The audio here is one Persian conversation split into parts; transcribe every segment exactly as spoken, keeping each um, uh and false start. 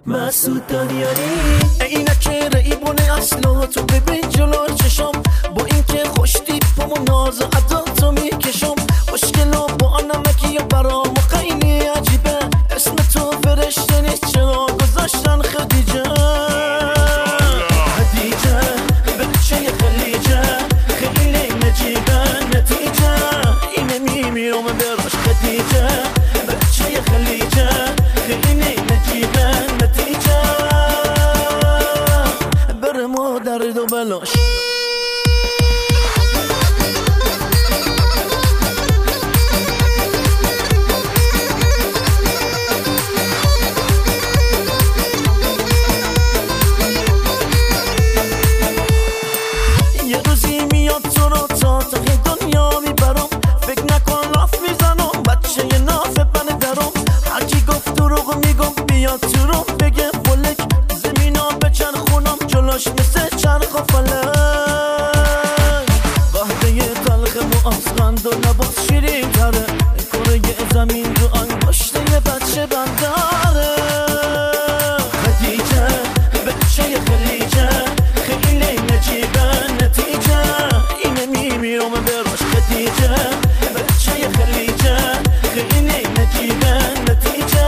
مسعود دانیاری. عینک ریبونه اصلا تو ببین جلو چشم، با اینکه خوش تیپم و ناز عدا تو میکشم، خوشگلا با نمکی یا برام خیلی عجیبه، اسم تو فرشته نیست چرا گذاشتن خدیجه. خدیجه بچه خلیجه خیلی نجیبه، نتیجه اینه میمیرم براش. خدیجه بچه خلیجه خیلی نجیبه، نتیجه بر ما درد و بلاش. یه روزی میاد تو رو تا تا دنیا میبرم، فکر نکن لاف میزنم بچه یه نافه بنه درم، هرکی گفت دروغ میگم بیاد تو رو بگه فلک، زمینا بچرخونم جلوش مثل چرخ و فلک، قهده تلخ مو آسخند و نباز شیرین تره، کره زمین رو انگشته یه بچه بنداره. خدیجه بچه خلیجه خیلی نجیبه، نتیجه اینه میمیرم براش. خدیجه بچه خلیجه خیلی نجیبه، نتیجه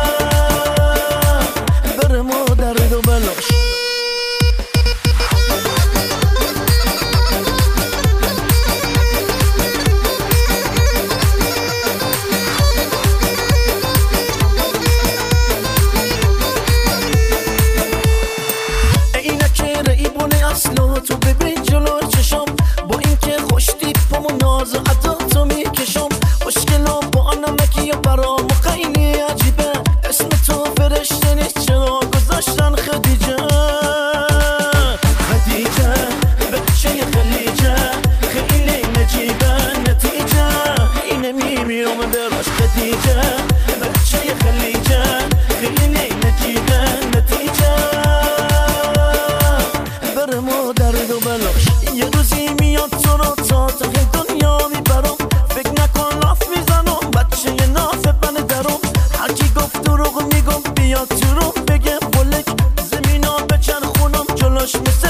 بر ما درد و بلاش. اصلا تو ببین جلو چشم، با اینکه خوش تیپم و ناز عدا تو میکشم، خوشگلا با نمکی یا برام خیلی عجیبه، اسم تو فرشته نیست چرا گذاشتن خدیجه. خدیجه بچه خلیجه خیلی نجیبه، نتیجه اینه میمیرم براش. خدیجه بچه خلیجه خیلی نجیبه، نتیجه بر ما درد و بلاش. یه روزی میاد تو رو تا تا دنیا میبرم، فکر نکن لاف میزنم بچه یه نافه بنه درم، هرکی گفت دروغ میگم بیاد تو رو بگه فلک، زمینا بچرخونم جلوش مثل